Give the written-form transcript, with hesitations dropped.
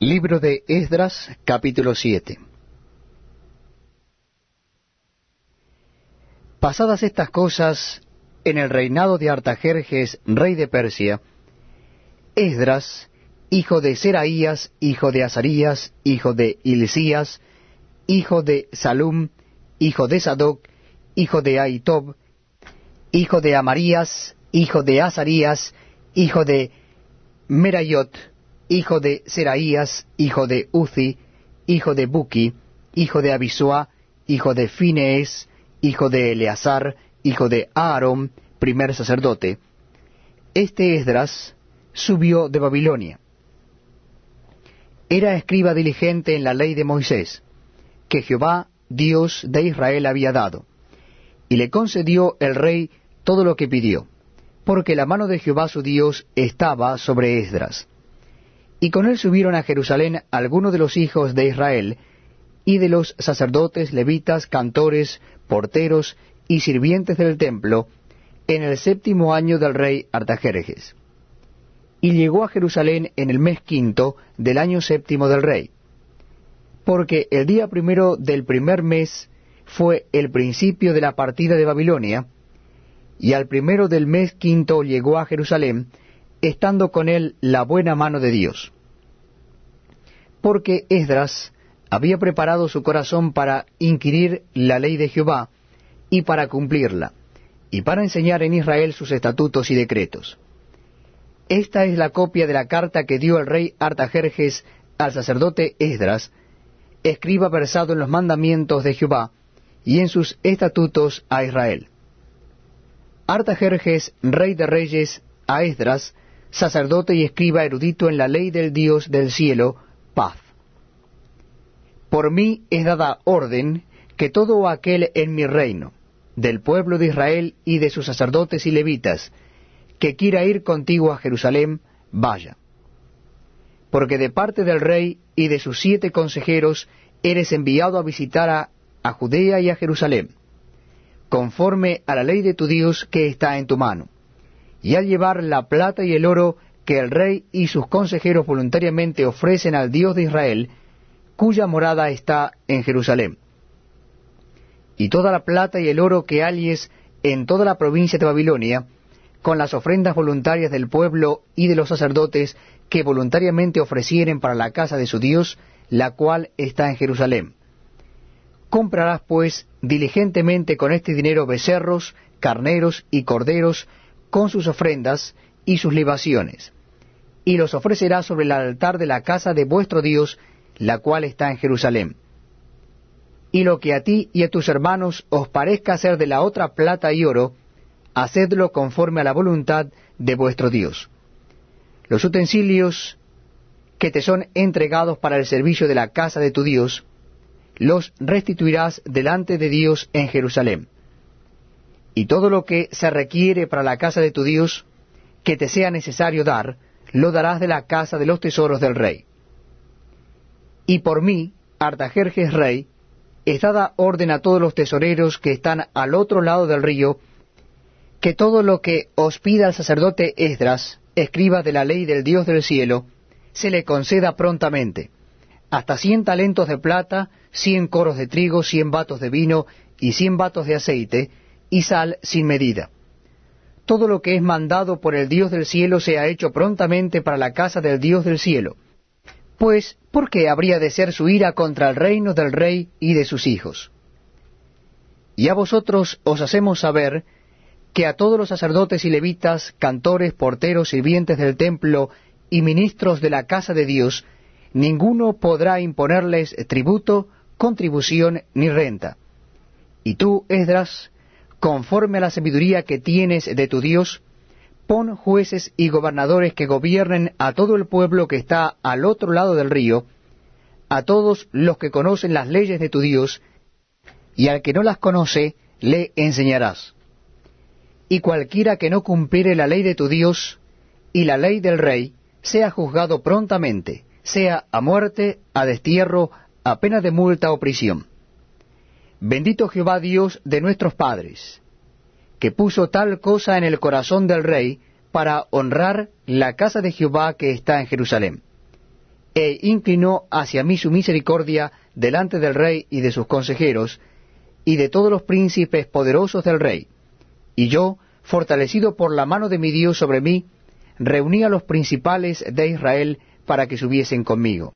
Libro de Esdras, capítulo 7. Pasadas estas cosas, en el reinado de Artajerjes, rey de Persia, Esdras, hijo de Seraías, hijo de Azarías, hijo de Hilcías, hijo de Salum, hijo de Sadoc, hijo de Ahitob, hijo de Amarías, hijo de Azarías, hijo de Merayot, hijo de Seraías, hijo de Uzi, hijo de Buki, hijo de Abisua, hijo de Finees, hijo de Eleazar, hijo de Aarón, primer sacerdote. Este Esdras subió de Babilonia. Era escriba diligente en la ley de Moisés, que Jehová, Dios de Israel, había dado, y le concedió el rey todo lo que pidió, porque la mano de Jehová su Dios estaba sobre Esdras. Y con él subieron a Jerusalén algunos de los hijos de Israel, y de los sacerdotes, levitas, cantores, porteros y sirvientes del templo, en el 7º año del rey Artajerjes. Y llegó a Jerusalén en el mes 5 del año 7 del rey, porque el día 1 del primer mes fue el principio de la partida de Babilonia, y al 1 del mes 5 llegó a Jerusalén, estando con él la buena mano de Dios. Porque Esdras había preparado su corazón para inquirir la ley de Jehová, y para cumplirla, y para enseñar en Israel sus estatutos y decretos. Esta es la copia de la carta que dio el rey Artajerjes al sacerdote Esdras, escriba versado en los mandamientos de Jehová, y en sus estatutos a Israel. Artajerjes, rey de reyes, a Esdras, sacerdote y escriba erudito en la ley del Dios del cielo, paz. Por mí es dada orden que todo aquel en mi reino, del pueblo de Israel y de sus sacerdotes y levitas, que quiera ir contigo a Jerusalén, vaya. Porque de parte del rey y de sus 7 consejeros eres enviado a visitar a Judea y a Jerusalén, conforme a la ley de tu Dios que está en tu mano, y al llevar la plata y el oro que el rey y sus consejeros voluntariamente ofrecen al Dios de Israel, cuya morada está en Jerusalén. Y toda la plata y el oro que halles en toda la provincia de Babilonia, con las ofrendas voluntarias del pueblo y de los sacerdotes que voluntariamente ofrecieren para la casa de su Dios, la cual está en Jerusalén. Comprarás pues diligentemente con este dinero becerros, carneros y corderos, con sus ofrendas y sus libaciones, y los ofrecerás sobre el altar de la casa de vuestro Dios, la cual está en Jerusalén. Y lo que a ti y a tus hermanos os parezca ser de la otra plata y oro, hacedlo conforme a la voluntad de vuestro Dios. Los utensilios que te son entregados para el servicio de la casa de tu Dios, los restituirás delante de Dios en Jerusalén. Y todo lo que se requiere para la casa de tu Dios, que te sea necesario dar, lo darás de la casa de los tesoros del rey. Y por mí, Artajerjes rey, es dada orden a todos los tesoreros que están al otro lado del río, que todo lo que os pida el sacerdote Esdras, escriba de la ley del Dios del cielo, se le conceda prontamente, hasta 100 talentos de plata, 100 coros de trigo, 100 batos de vino y 100 batos de aceite, y sal sin medida. Todo lo que es mandado por el Dios del cielo sea hecho prontamente para la casa del Dios del cielo. Pues, ¿por qué habría de ser su ira contra el reino del rey y de sus hijos? Y a vosotros os hacemos saber que a todos los sacerdotes y levitas, cantores, porteros, sirvientes del templo y ministros de la casa de Dios, ninguno podrá imponerles tributo, contribución ni renta. Y tú, Esdras, conforme a la sabiduría que tienes de tu Dios, pon jueces y gobernadores que gobiernen a todo el pueblo que está al otro lado del río, a todos los que conocen las leyes de tu Dios, y al que no las conoce, le enseñarás. Y cualquiera que no cumpliere la ley de tu Dios y la ley del rey, sea juzgado prontamente, sea a muerte, a destierro, a pena de multa o prisión. Bendito Jehová Dios de nuestros padres, que puso tal cosa en el corazón del rey para honrar la casa de Jehová que está en Jerusalén. e inclinó hacia mí su misericordia delante del rey y de sus consejeros, y de todos los príncipes poderosos del rey. Y yo, fortalecido por la mano de mi Dios sobre mí, reuní a los principales de Israel para que subiesen conmigo.